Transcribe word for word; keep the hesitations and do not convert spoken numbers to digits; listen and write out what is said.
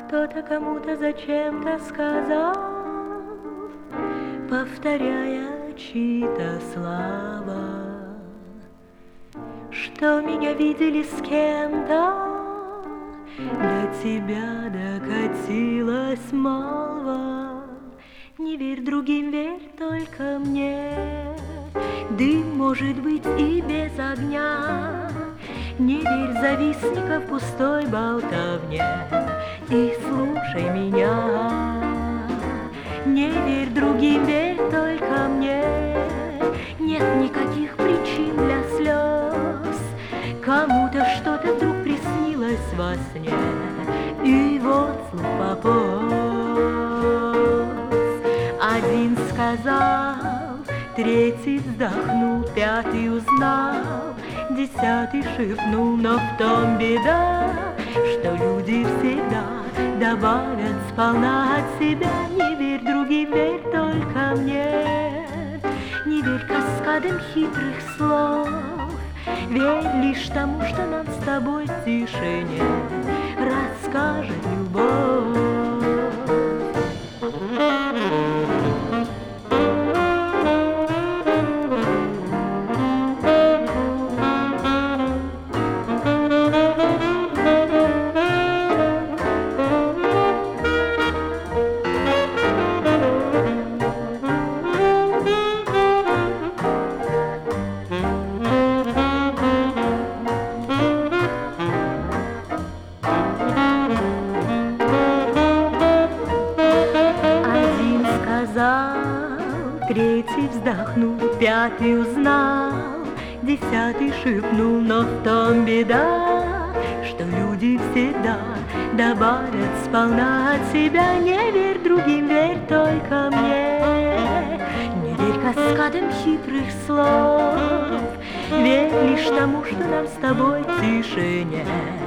Кто-то кому-то зачем-то сказал, повторяя чьи-то слова, что меня видели с кем-то, до тебя докатилась молва. Не верь другим, верь только мне. Дым может быть и без огня. Не верь завистников пустой болтовне и слушай меня. Не верь другим, верь только мне. Нет никаких причин для слез. Кому-то что-то вдруг приснилось во сне, и вот слух пополз. Один сказал, третий вздохнул, пятый узнал, десятый шепнул, но в том беда, что люди всегда добавят сполна от себя. Не верь другим, верь только мне. Не верь каскадам хитрых слов, верь лишь тому, что нам с тобой в тишине расскажет любовь. Третий вздохнул, пятый узнал, десятый шепнул, но в том беда, что люди всегда добавят сполна от себя. Не верь другим, верь только мне. Не верь каскадам хитрых слов, верь лишь тому, что нам с тобой в тишине